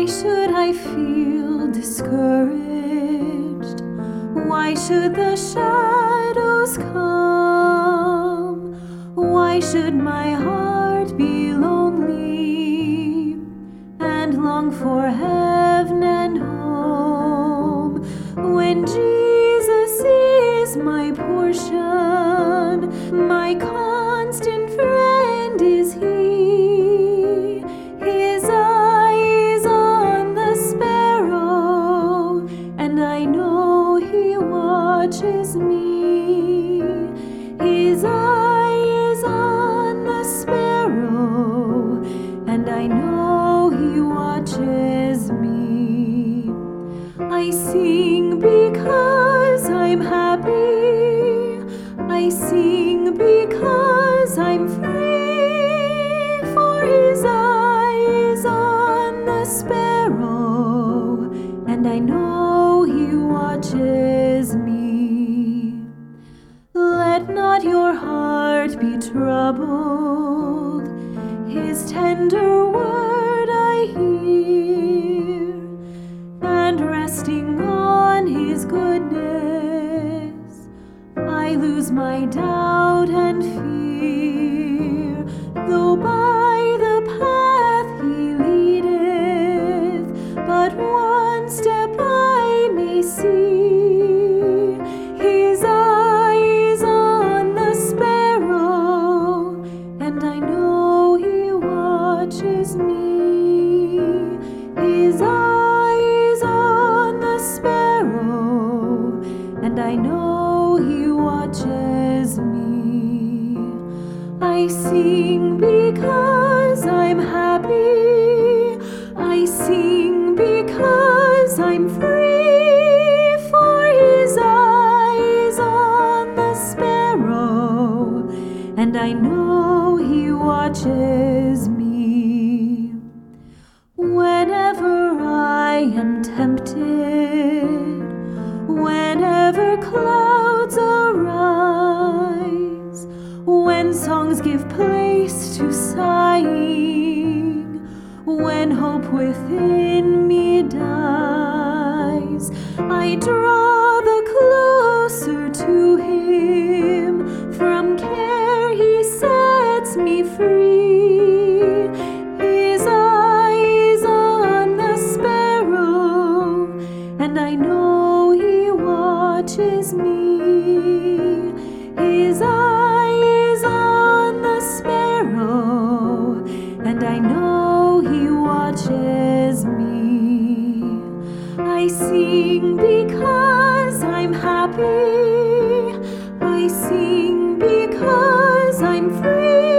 Why should I feel discouraged? Why should the shadows come? Why should my heart be lonely and long for heaven and home when Jesus is my portion, my constant friend is He. His eye is on the sparrow, and I know He watches me. His eye is on the sparrow, and I know He watches me. I sing because I'm happy. I sing because I'm free, for His eye is on the sparrow, and I know He watches me. Let not your heart be troubled, His tender word I hear, and resting on His goodness, I lose my doubt and fear. Though by the path He leadeth, but one step I may see. His eye is on the sparrow, and I know He watches me. His eye is on the sparrow, and I know He watches me. I sing because I'm happy. I sing because I'm free, for His eye is on the sparrow, and I know He watches me. Whenever I am tempted, whenever clouds arise, when songs give place to sighing, when hope within me dies, I draw the closer to Him. From care He sets me free. His eye is on the sparrow, and I know He watches me. His eye is on the sparrow, and I know He watches me. I sing because I'm happy. I sing because I'm free.